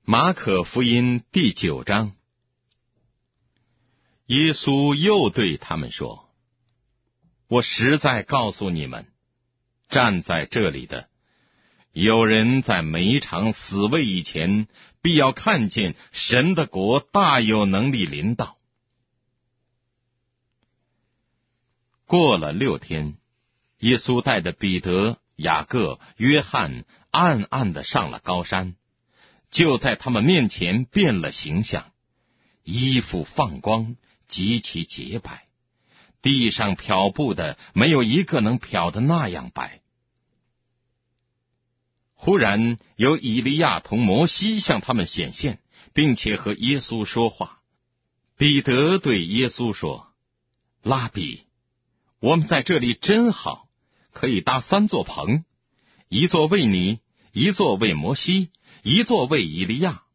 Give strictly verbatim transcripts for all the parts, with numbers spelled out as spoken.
马可福音第九章。耶稣又对他们说：我实在告诉你们，站在这里的，有人在没尝死味以前，必要看见神的国大有能力临到。过了六天，耶稣带着彼得、雅各、约翰暗暗地上了高山，就在他们面前变了形象，衣服放光，极其洁白，地上漂布的没有一个能漂得那样白。忽然有以利亚同摩西向他们显现，并且和耶稣说话。彼得对耶稣说：拉比，我们在这里真好，可以搭三座棚，一座为你，一座为摩西，一座为以利亚。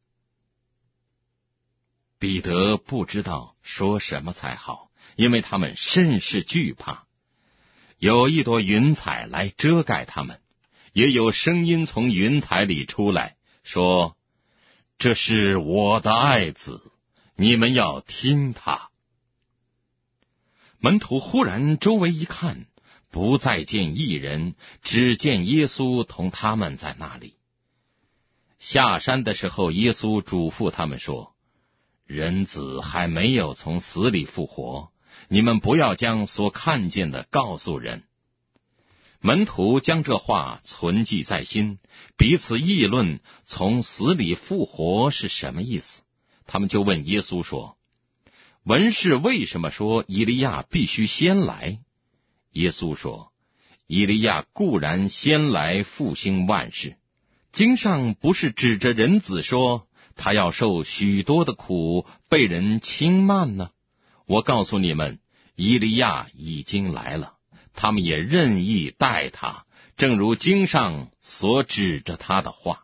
彼得不知道说什么才好，因为他们甚是惧怕。有一朵云彩来遮盖他们，也有声音从云彩里出来，说：这是我的爱子，你们要听他。门徒忽然周围一看，不再见一人，只见耶稣同他们在那里。下山的时候，耶稣嘱咐他们说：人子还没有从死里复活，你们不要将所看见的告诉人。门徒将这话存记在心，彼此议论从死里复活是什么意思。他们就问耶稣说：文士为什么说以利亚必须先来？耶稣说：以利亚固然先来复兴万事，经上不是指着人子说他要受许多的苦，被人轻慢呢？我告诉你们，以利亚已经来了，他们也任意待他，正如经上所指着他的话。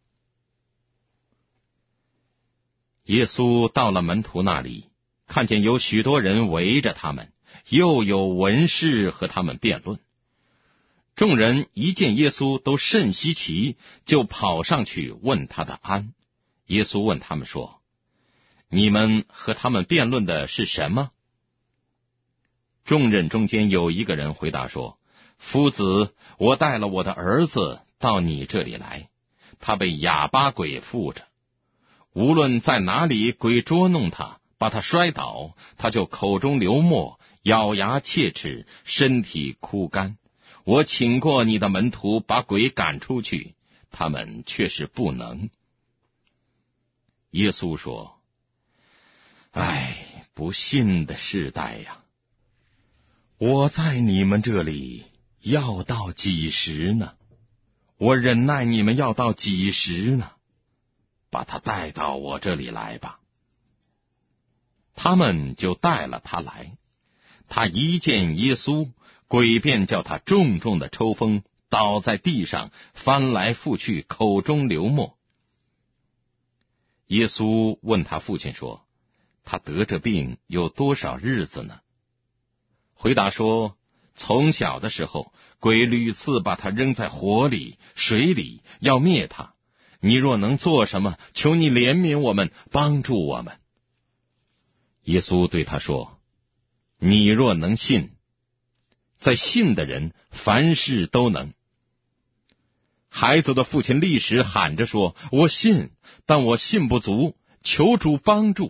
耶稣到了门徒那里，看见有许多人围着他们，又有文士和他们辩论。众人一见耶稣都甚稀奇，就跑上去问他的安。耶稣问他们说：你们和他们辩论的是什么？众人中间有一个人回答说：夫子，我带了我的儿子到你这里来，他被哑巴鬼附着，无论在哪里鬼捉弄他，把他摔倒，他就口中流沫，咬牙切齿，身体枯干。我请过你的门徒把鬼赶出去，他们却是不能。耶稣说：唉，不信的世代呀！我在你们这里要到几时呢？我忍耐你们要到几时呢？把他带到我这里来吧。他们就带了他来。他一见耶稣，鬼便叫他重重的抽风，倒在地上，翻来覆去，口中流沫。耶稣问他父亲说：他得这病有多少日子呢？回答说：从小的时候，鬼屡次把他扔在火里、水里，要灭他。你若能做什么，求你怜悯我们，帮助我们。耶稣对他说：你若能信，在信的人凡事都能。孩子的父亲立时喊着说：我信，但我信不足，求主帮助。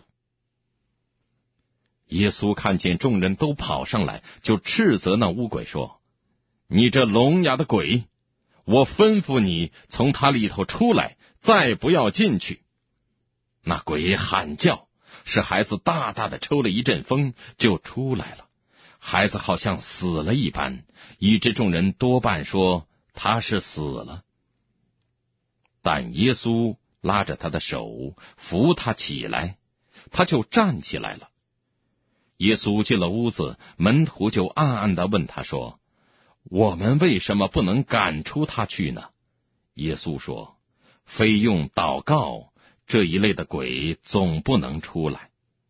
耶稣看见众人都跑上来，就斥责那污鬼说：你这聋哑的鬼，我吩咐你从他里头出来，再不要进去。那鬼喊叫，使孩子大大的抽了一阵风，就出来了。孩子好像死了一般，以致众人多半说他是死了。但耶稣拉着他的手，扶他起来，他就站起来了。耶稣进了屋子，门徒就暗暗地问他说：我们为什么不能赶出他去呢？耶稣说：非用祷告，这一类的鬼总不能出来。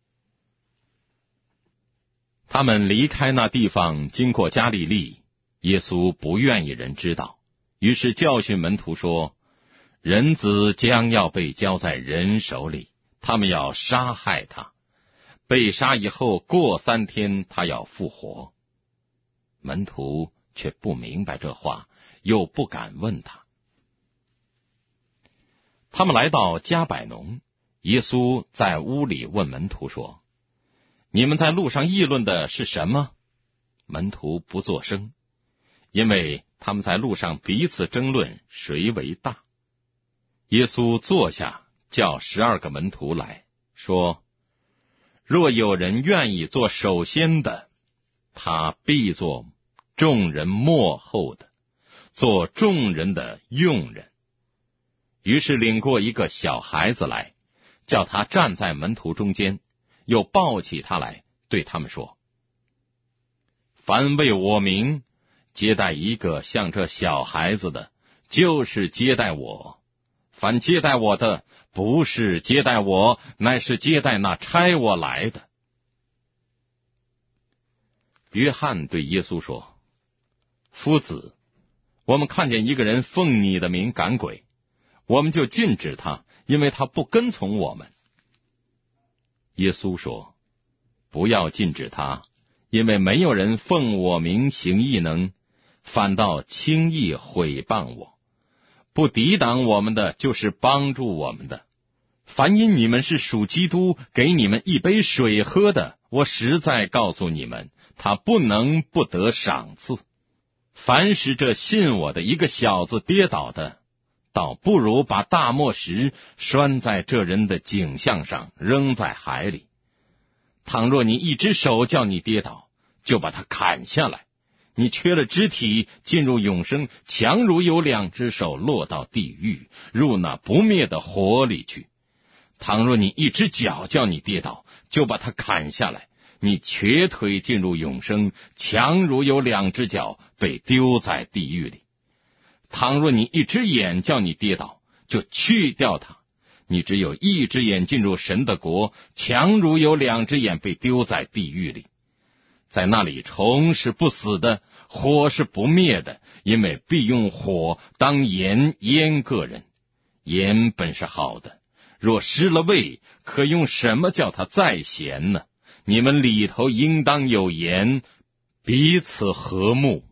他们离开那地方，经过加利利，耶稣不愿意人知道，于是教训门徒说： 人子将要被交在人手里，他们要杀害他，被杀以后过三天他要复活。门徒却不明白这话，又不敢问他。他们来到加百农，耶稣在屋里问门徒说：你们在路上议论的是什么？门徒不作声，因为他们在路上彼此争论谁为大。耶稣坐下，叫十二个门徒来，说：若有人愿意做首先的，他必做众人末后的，做众人的用人。于是领过一个小孩子来，叫他站在门徒中间，又抱起他来，对他们说：凡为我名接待一个像这小孩子的，就是接待我；凡接待我的，不是接待我，乃是接待那差我来的。约翰对耶稣说：夫子，我们看见一个人奉你的名赶鬼，我们就禁止他，因为他不跟从我们。耶稣说：不要禁止他，因为没有人奉我名行异能，反倒轻易毁谤我。不抵挡我们的，就是帮助我们的。凡因你们是属基督，给你们一杯水喝的，我实在告诉你们，他不能不得赏赐。凡是这信我的一个小子跌倒的，倒不如把大磨石拴在这人的颈项上，扔在海里。倘若你一只手叫你跌倒，就把它砍下来。你缺了肢体，进入永生，强如有两只手落到地狱，入那不灭的火里去。倘若你一只脚叫你跌倒，就把它砍下来。你瘸腿进入永生，强如有两只脚被丢在地狱里。倘若你一只眼叫你跌倒，就去掉它。你只有一只眼进入神的国，强如有两只眼被丢在地狱里。在那里虫是不死的，火是不灭的，因为必用火当盐腌个人。盐本是好的，若失了味，可用什么叫它再咸呢？你们里头应当有盐，彼此和睦。